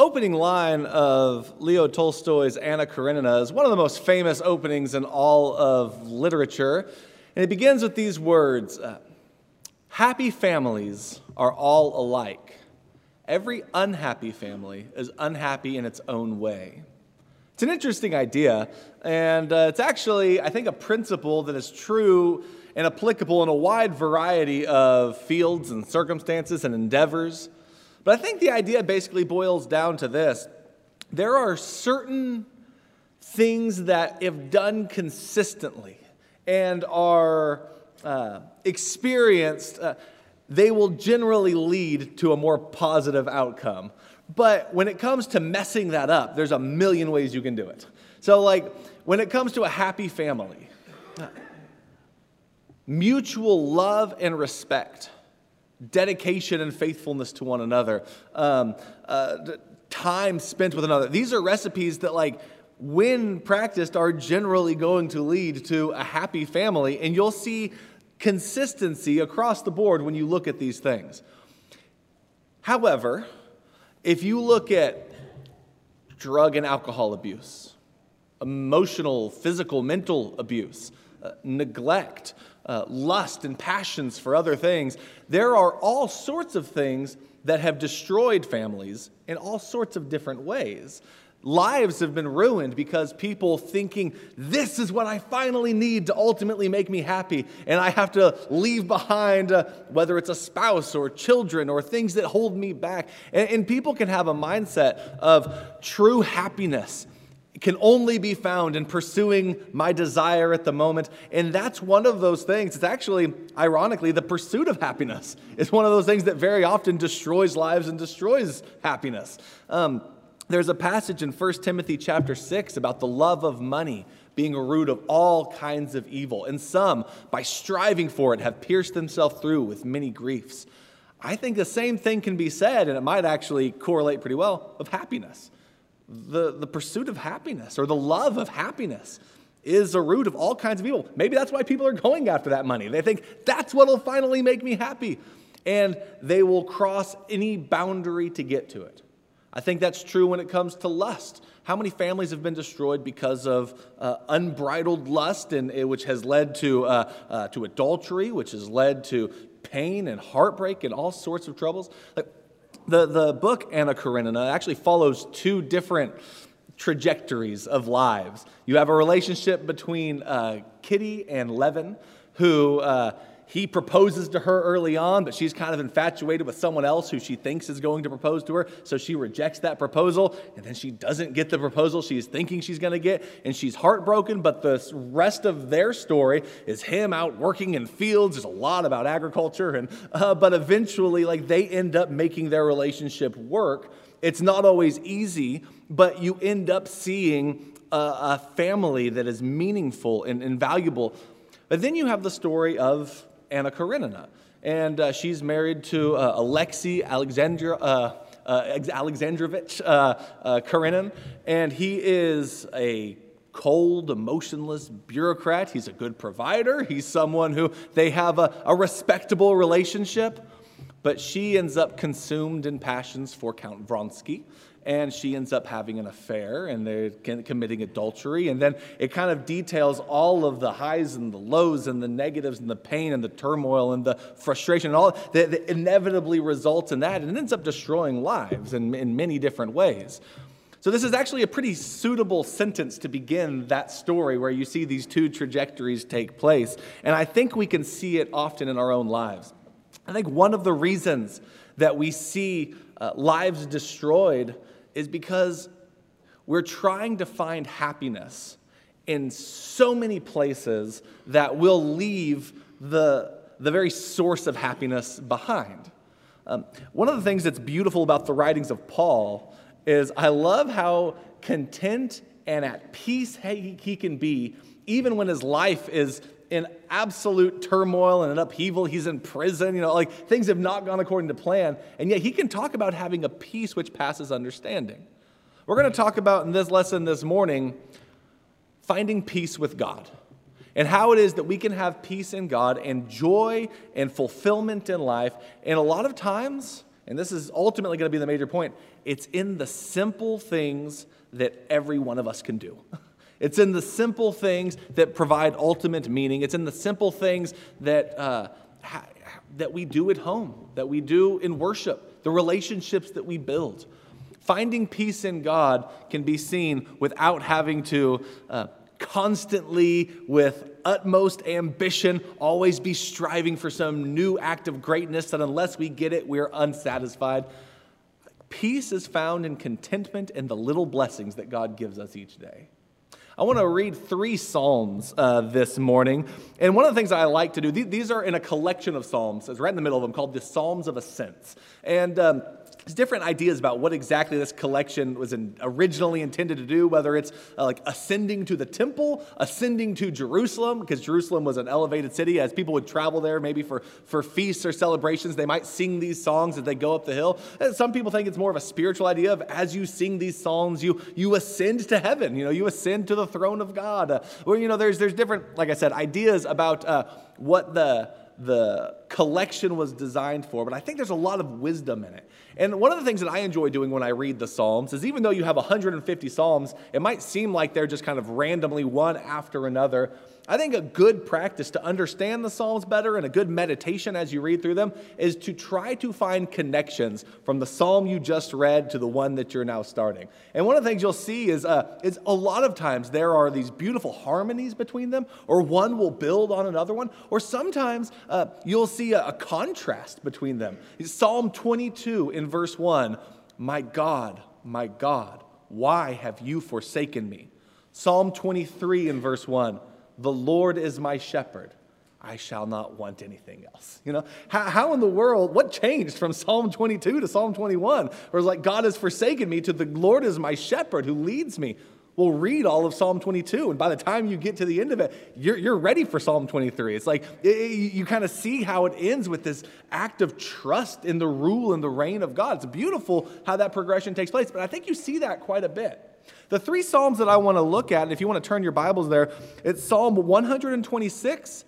opening line of Leo Tolstoy's Anna Karenina is one of the most famous openings in all of literature. And it begins with these words, happy families are all alike. Every unhappy family is unhappy in its own way. It's an interesting idea, and it's actually, I think, a principle that is true and applicable in a wide variety of fields and circumstances and endeavors. But I think the idea basically boils down to this. There are certain things that, if done consistently and are experienced, they will generally lead to a more positive outcome. But when it comes to messing that up, there's a million ways you can do it. So when it comes to a happy family, mutual love and respect, dedication and faithfulness to one another, time spent with another. These are recipes that, when practiced, are generally going to lead to a happy family. And you'll see consistency across the board when you look at these things. However, if you look at drug and alcohol abuse, emotional, physical, mental abuse, neglect, lust and passions for other things, there are all sorts of things that have destroyed families in all sorts of different ways. Lives have been ruined because people thinking, this is what I finally need to ultimately make me happy, and I have to leave behind, whether it's a spouse or children or things that hold me back. And people can have a mindset of true happiness can only be found in pursuing my desire at the moment. And that's one of those things. It's actually, ironically, the pursuit of happiness is one of those things that very often destroys lives and destroys happiness. There's a passage in 1 Timothy chapter 6 about the love of money being a root of all kinds of evil. And some, by striving for it, have pierced themselves through with many griefs. I think the same thing can be said, and it might actually correlate pretty well, of happiness. The pursuit of happiness or the love of happiness is a root of all kinds of evil. Maybe that's why people are going after that money. They think that's what will finally make me happy. And they will cross any boundary to get to it. I think that's true when it comes to lust. How many families have been destroyed because of unbridled lust, which has led to adultery, which has led to pain and heartbreak and all sorts of troubles? The book Anna Karenina actually follows two different trajectories of lives. You have a relationship between Kitty and Levin, who he proposes to her early on, but she's kind of infatuated with someone else who she thinks is going to propose to her, so she rejects that proposal, and then she doesn't get the proposal she's thinking she's going to get, and she's heartbroken. But the rest of their story is him out working in fields. There's a lot about agriculture, and but eventually, they end up making their relationship work. It's not always easy, but you end up seeing a family that is meaningful and valuable. But then you have the story of Anna Karenina, and she's married to Alexei Alexandrovich Karenin, and he is a cold, emotionless bureaucrat. He's a good provider. He's someone who they have a respectable relationship, but she ends up consumed in passions for Count Vronsky, and she ends up having an affair, and they're committing adultery. And then it kind of details all of the highs and the lows and the negatives and the pain and the turmoil and the frustration and all that inevitably results in that, and it ends up destroying lives in many different ways. So this is actually a pretty suitable sentence to begin that story where you see these two trajectories take place. And I think we can see it often in our own lives. I think one of the reasons that we see lives destroyed is because we're trying to find happiness in so many places that will leave the very source of happiness behind. One of the things that's beautiful about the writings of Paul is I love how content and at peace he can be, even when his life is in absolute turmoil and an upheaval. He's in prison, things have not gone according to plan, and yet he can talk about having a peace which passes understanding. We're going to talk about in this lesson this morning finding peace with God and how it is that we can have peace in God and joy and fulfillment in life. And a lot of times and this is ultimately going to be the major point, it's in the simple things that every one of us can do. It's in the simple things that provide ultimate meaning. It's in the simple things that that we do at home, that we do in worship, the relationships that we build. Finding peace in God can be seen without having to constantly, with utmost ambition, always be striving for some new act of greatness that unless we get it, we're unsatisfied. Peace is found in contentment and the little blessings that God gives us each day. I want to read 3 Psalms this morning. And one of the things I like to do, these are in a collection of Psalms. It's right in the middle of them, called the Psalms of Ascents. And there's different ideas about what exactly this collection was originally intended to do, whether it's like ascending to the temple, ascending to Jerusalem, because Jerusalem was an elevated city. As people would travel there, maybe for feasts or celebrations, they might sing these songs as they go up the hill. And some people think it's more of a spiritual idea of as you sing these songs, you ascend to heaven. You ascend to the throne of God. There's different, like I said, ideas about what the collection was designed for, but I think there's a lot of wisdom in it. And one of the things that I enjoy doing when I read the Psalms is, even though you have 150 Psalms, it might seem like they're just kind of randomly one after another. I think a good practice to understand the Psalms better and a good meditation as you read through them is to try to find connections from the Psalm you just read to the one that you're now starting. And one of the things you'll see is a lot of times there are these beautiful harmonies between them, or one will build on another one, or sometimes you'll see a contrast between them. Psalm 22 in verse 1, my God, why have you forsaken me? Psalm 23 in verse 1, the Lord is my shepherd, I shall not want anything else. How in the world, what changed from Psalm 22 to Psalm 21? Where it's like, God has forsaken me, to the Lord is my shepherd who leads me. We'll read all of Psalm 22, and by the time you get to the end of it, you're ready for Psalm 23. It's like you kind of see how it ends with this act of trust in the rule and the reign of God. It's beautiful how that progression takes place, but I think you see that quite a bit. The 3 Psalms that I want to look at, and if you want to turn your Bibles there, it's Psalm 126,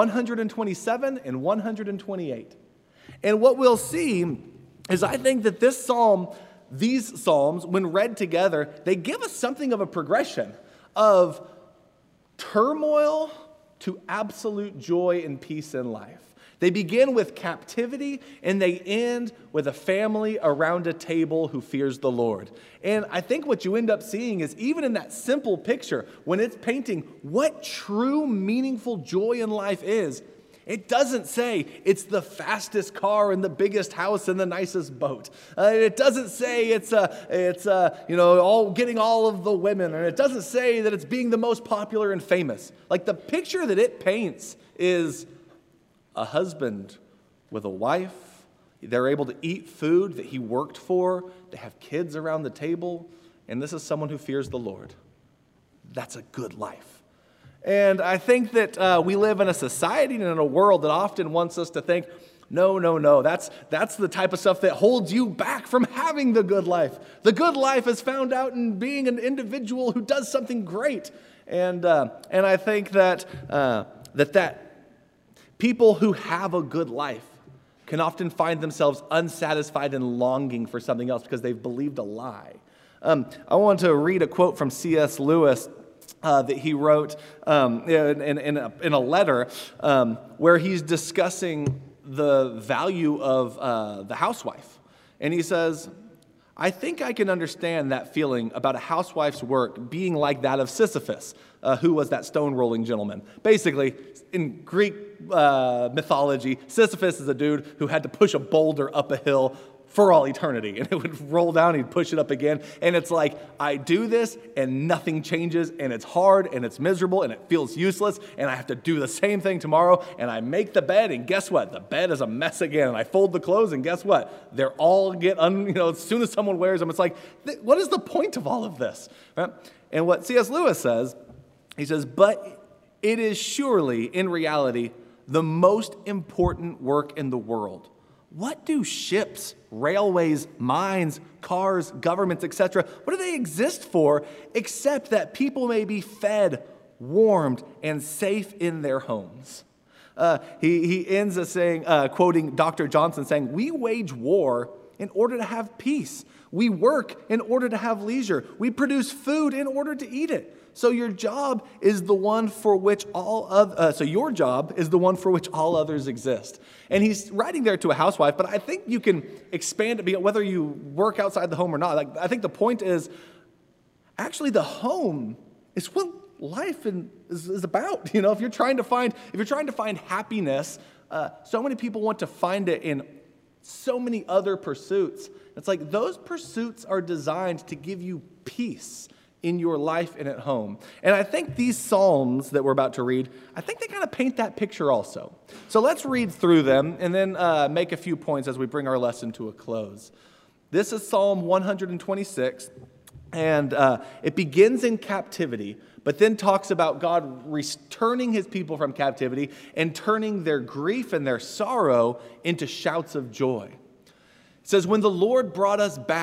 127, and 128. And what we'll see is, I think that these Psalms, when read together, they give us something of a progression of turmoil to absolute joy and peace in life. They begin with captivity, and they end with a family around a table who fears the Lord. And I think what you end up seeing is, even in that simple picture, when it's painting what true meaningful joy in life is, it doesn't say it's the fastest car and the biggest house and the nicest boat. It doesn't say it's all getting all of the women, and it doesn't say that it's being the most popular and famous. Like, the picture that it paints is a husband with a wife. They're able to eat food that he worked for. They have kids around the table, and this is someone who fears the Lord. That's a good life. And I think that we live in a society and in a world that often wants us to think, no, that's the type of stuff that holds you back from having the good life. The good life is found out in being an individual who does something great. And I think that people who have a good life can often find themselves unsatisfied and longing for something else because they've believed a lie. I want to read a quote from C.S. Lewis that he wrote in a letter where he's discussing the value of the housewife. And he says, I think I can understand that feeling about a housewife's work being like that of Sisyphus, who was that stone-rolling gentleman. Basically, in Greek mythology, Sisyphus is a dude who had to push a boulder up a hill for all eternity, and it would roll down, he'd push it up again, and it's like, I do this, and nothing changes, and it's hard, and it's miserable, and it feels useless, and I have to do the same thing tomorrow, and I make the bed, and guess what? The bed is a mess again, and I fold the clothes, and guess what? They're all as soon as someone wears them, it's like, what is the point of all of this? Right? And what C.S. Lewis says, he says, but it is surely, in reality, the most important work in the world. What do ships, railways, mines, cars, governments, etc., what do they exist for except that people may be fed, warmed, and safe in their homes? He ends saying, quoting Dr. Johnson, saying, we wage war in order to have peace. We work in order to have leisure. We produce food in order to eat it. So your job is the one for which all others exist. And he's writing there to a housewife, but I think you can expand it whether you work outside the home or not. Like, I think the point is actually the home is what life is about. You know, if you're trying to find happiness, so many people want to find it in so many other pursuits. It's like those pursuits are designed to give you peace in your life and at home. And I think these Psalms that we're about to read, I think they kind of paint that picture also. So let's read through them and then make a few points as we bring our lesson to a close. This is Psalm 126, and it begins in captivity, but then talks about God returning his people from captivity and turning their grief and their sorrow into shouts of joy. It says, when the Lord brought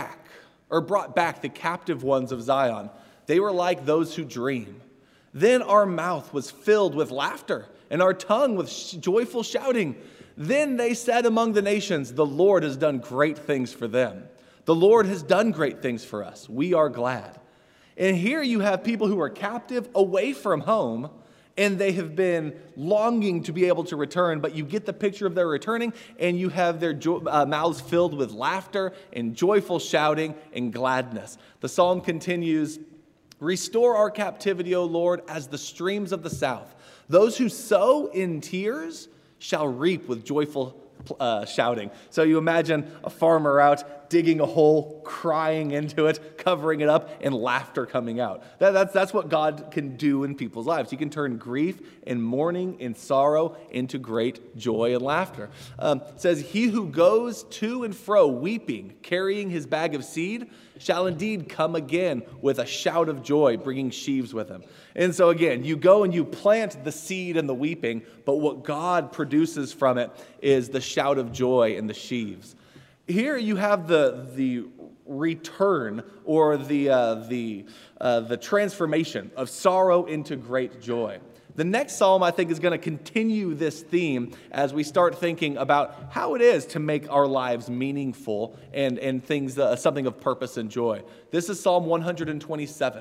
back the captive ones of Zion, they were like those who dream. Then our mouth was filled with laughter and our tongue with joyful shouting. Then they said among the nations, the Lord has done great things for them. The Lord has done great things for us. We are glad. And here you have people who are captive away from home, and they have been longing to be able to return, but you get the picture of their returning, and you have their mouths filled with laughter and joyful shouting and gladness. The psalm continues, restore our captivity, O Lord, as the streams of the south. Those who sow in tears shall reap with joyful shouting. So you imagine a farmer out digging a hole, crying into it, covering it up, and laughter coming out. That's what God can do in people's lives. He can turn grief and mourning and sorrow into great joy and laughter. It says, he who goes to and fro weeping, carrying his bag of seed, shall indeed come again with a shout of joy, bringing sheaves with him. And so again, you go and you plant the seed and the weeping, but what God produces from it is the shout of joy and the sheaves. Here you have the return or the transformation of sorrow into great joy. The next psalm, I think, is going to continue this theme as we start thinking about how it is to make our lives meaningful and things, something of purpose and joy. This is Psalm 127.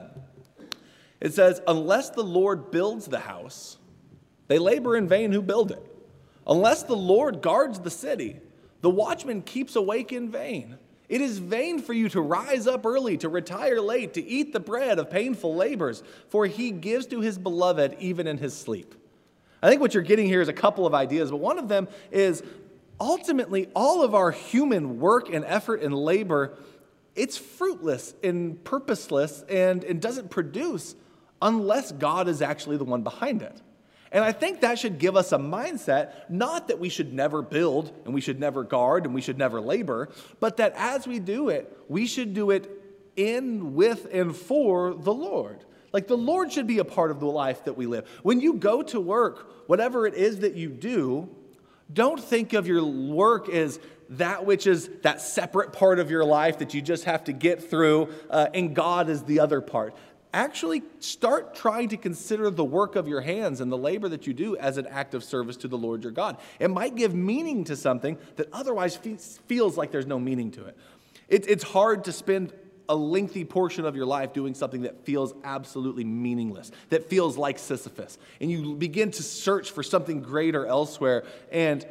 It says, unless the Lord builds the house, they labor in vain who build it. Unless the Lord guards the city, the watchman keeps awake in vain. It is vain for you to rise up early, to retire late, to eat the bread of painful labors, for he gives to his beloved even in his sleep. I think what you're getting here is a couple of ideas, but one of them is ultimately all of our human work and effort and labor, it's fruitless and purposeless and doesn't produce unless God is actually the one behind it. And I think that should give us a mindset, not that we should never build and we should never guard and we should never labor, but that as we do it, we should do it in, with, and for the Lord. Like the Lord should be a part of the life that we live. When you go to work, whatever it is that you do, don't think of your work as that which is that separate part of your life that you just have to get through, and God is the other part. Actually, start trying to consider the work of your hands and the labor that you do as an act of service to the Lord your God. It might give meaning to something that otherwise feels like there's no meaning to it. It's hard to spend a lengthy portion of your life doing something that feels absolutely meaningless, that feels like Sisyphus. And you begin to search for something greater elsewhere. And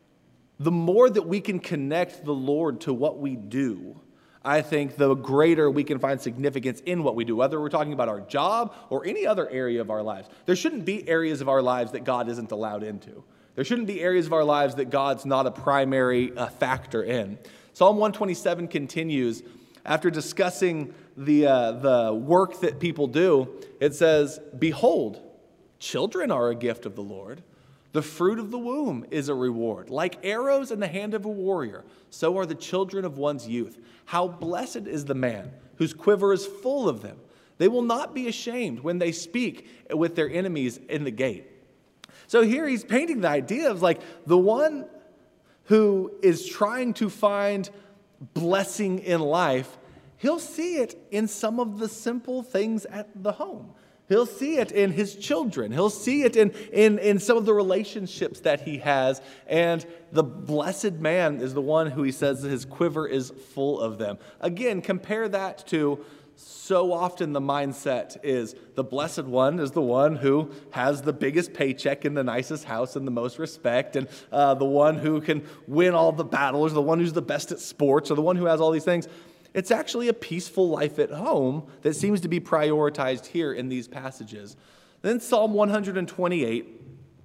the more that we can connect the Lord to what we do, I think the greater we can find significance in what we do, whether we're talking about our job or any other area of our lives. There shouldn't be areas of our lives that God isn't allowed into. There shouldn't be areas of our lives that God's not a primary factor in. Psalm 127 continues, after discussing the work that people do, it says, behold, children are a gift of the Lord. The fruit of the womb is a reward. Like arrows in the hand of a warrior, so are the children of one's youth. How blessed is the man whose quiver is full of them. They will not be ashamed when they speak with their enemies in the gate. So here he's painting the idea of like the one who is trying to find blessing in life, he'll see it in some of the simple things at the home. He'll see it in his children. He'll see it in some of the relationships that he has. And the blessed man is the one who he says his quiver is full of them. Again, compare that to so often the mindset is the blessed one is the one who has the biggest paycheck in the nicest house and the most respect, and the one who can win all the battles, the one who's the best at sports, or the one who has all these things. It's actually a peaceful life at home that seems to be prioritized here in these passages. Then Psalm 128.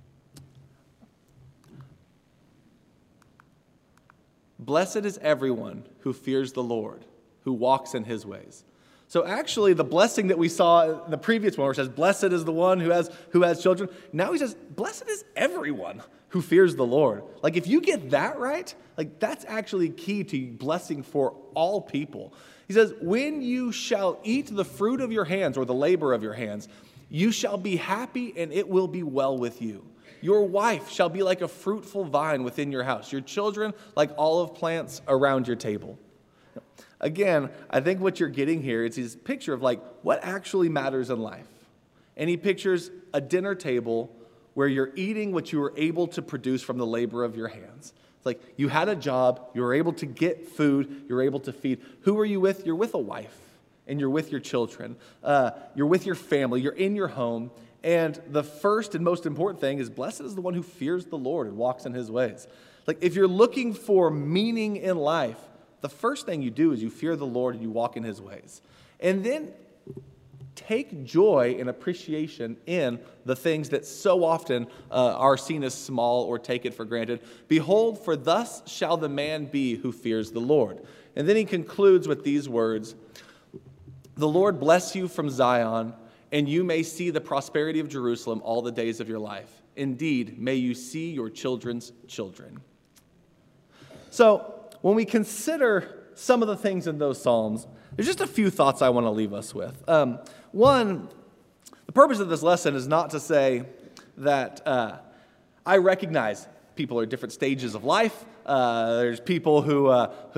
Blessed is everyone who fears the Lord, who walks in his ways. So actually, the blessing that we saw in the previous one, where it says, blessed is the one who has children, now he says, blessed is everyone who fears the Lord. Like, if you get that right, like, that's actually key to blessing for all people. He says, when you shall eat the fruit of your hands, or the labor of your hands, you shall be happy, and it will be well with you. Your wife shall be like a fruitful vine within your house, your children like olive plants around your table. Again, I think what you're getting here is his picture of like what actually matters in life. And he pictures a dinner table where you're eating what you were able to produce from the labor of your hands. It's like you had a job, you were able to get food, you were able to feed. Who are you with? You're with a wife, and you're with your children. You're with your family, you're in your home. And the first and most important thing is blessed is the one who fears the Lord and walks in his ways. Like, if you're looking for meaning in life, the first thing you do is you fear the Lord and you walk in his ways. And then take joy and appreciation in the things that so often are seen as small or taken for granted. Behold, for thus shall the man be who fears the Lord. And then he concludes with these words, the Lord bless you from Zion, and you may see the prosperity of Jerusalem all the days of your life. Indeed, may you see your children's children. So, when we consider some of the things in those Psalms, there's just a few thoughts I want to leave us with. One, the purpose of this lesson is not to say that I recognize people are at different stages of life. There's people who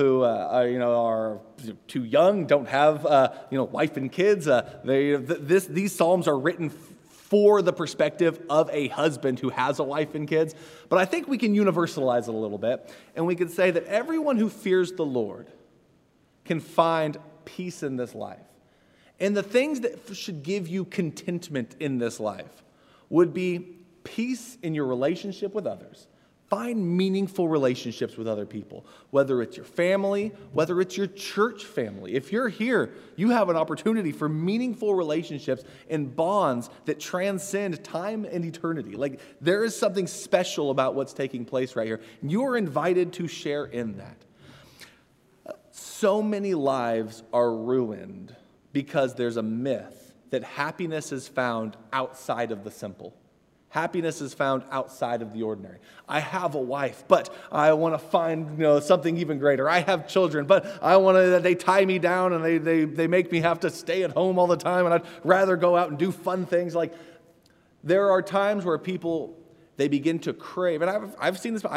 are too young, don't have wife and kids. These Psalms are written for the perspective of a husband who has a wife and kids. But I think we can universalize it a little bit, and we can say that everyone who fears the Lord can find peace in this life. And the things that should give you contentment in this life would be peace in your relationship with others. Find meaningful relationships with other people, whether it's your family, whether it's your church family. If you're here, you have an opportunity for meaningful relationships and bonds that transcend time and eternity. Like, there is something special about what's taking place right here. You're invited to share in that. So many lives are ruined because there's a myth that happiness is found outside of the simple. Happiness is found outside of the ordinary. I have a wife, but I want to find something even greater. I have children, but I want to. They tie me down and they make me have to stay at home all the time, and I'd rather go out and do fun things. Like, there are times where people, they begin to crave, and I've seen this.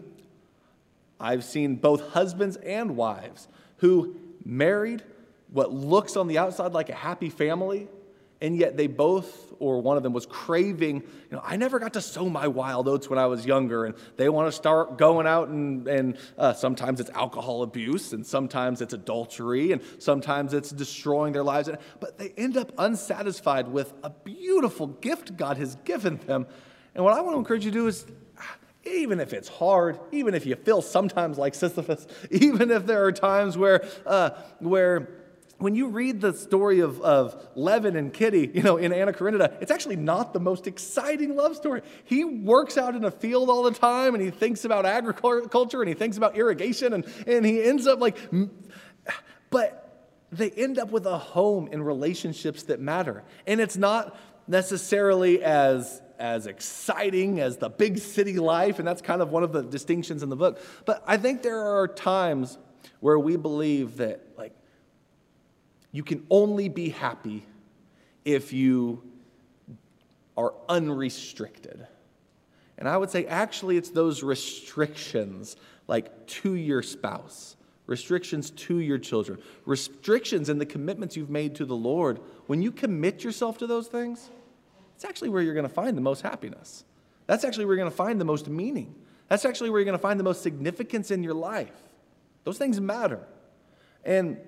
I've seen both husbands and wives who married what looks on the outside like a happy family, and yet they both, or one of them was craving, I never got to sow my wild oats when I was younger, and they want to start going out and sometimes it's alcohol abuse, and sometimes it's adultery, and sometimes it's destroying their lives. But they end up unsatisfied with a beautiful gift God has given them. And what I want to encourage you to do is, even if it's hard, even if you feel sometimes like Sisyphus, even if there are times where when you read the story of Levin and Kitty, in Anna Karenina, it's actually not the most exciting love story. He works out in a field all the time, and he thinks about agriculture, and he thinks about irrigation, and he ends up but they end up with a home and relationships that matter. And it's not necessarily as exciting as the big city life, and that's kind of one of the distinctions in the book. But I think there are times where we believe that, you can only be happy if you are unrestricted. And I would say, actually, it's those restrictions, like to your spouse, restrictions to your children, restrictions in the commitments you've made to the Lord, when you commit yourself to those things, it's actually where you're going to find the most happiness. That's actually where you're going to find the most meaning. That's actually where you're going to find the most significance in your life. Those things matter. And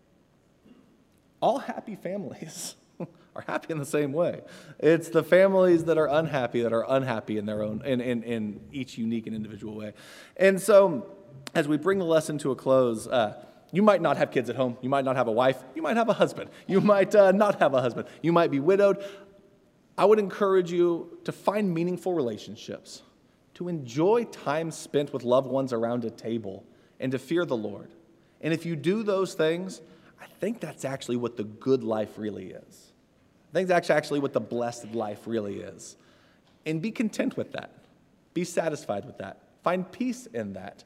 all happy families are happy in the same way. It's the families that are unhappy in their own, in each unique and individual way. And so, as we bring the lesson to a close, you might not have kids at home. You might not have a wife. You might have a husband. You might not have a husband. You might be widowed. I would encourage you to find meaningful relationships, to enjoy time spent with loved ones around a table, and to fear the Lord. And if you do those things, I think that's actually what the good life really is. I think that's actually what the blessed life really is. And be content with that. Be satisfied with that. Find peace in that.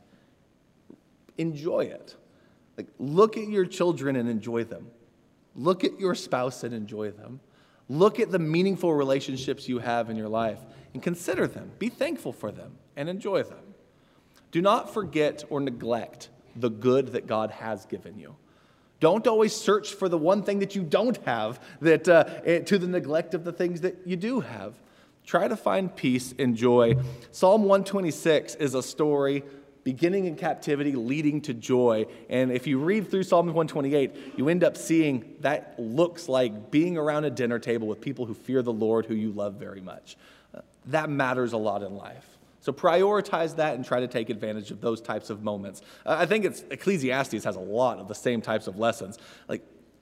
Enjoy it. Like, look at your children and enjoy them. Look at your spouse and enjoy them. Look at the meaningful relationships you have in your life and consider them. Be thankful for them and enjoy them. Do not forget or neglect the good that God has given you. Don't always search for the one thing that you don't have to the neglect of the things that you do have. Try to find peace and joy. Psalm 126 is a story beginning in captivity, leading to joy. And if you read through Psalm 128, you end up seeing that looks like being around a dinner table with people who fear the Lord, who you love very much. That matters a lot in life. So prioritize that and try to take advantage of those types of moments. I think Ecclesiastes has a lot of the same types of lessons. Like,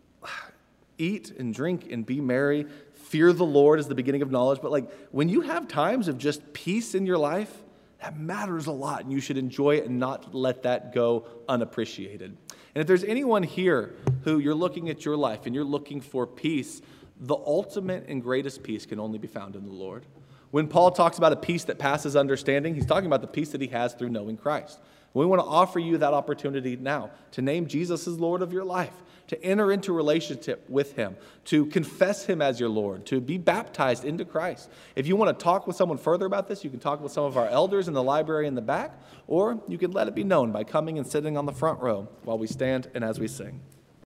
eat and drink and be merry. Fear the Lord is the beginning of knowledge. But like, when you have times of just peace in your life, that matters a lot, and you should enjoy it and not let that go unappreciated. And if there's anyone here who you're looking at your life and you're looking for peace, the ultimate and greatest peace can only be found in the Lord. When Paul talks about a peace that passes understanding, he's talking about the peace that he has through knowing Christ. We want to offer you that opportunity now to name Jesus as Lord of your life, to enter into a relationship with him, to confess him as your Lord, to be baptized into Christ. If you want to talk with someone further about this, you can talk with some of our elders in the library in the back, or you can let it be known by coming and sitting on the front row while we stand and as we sing.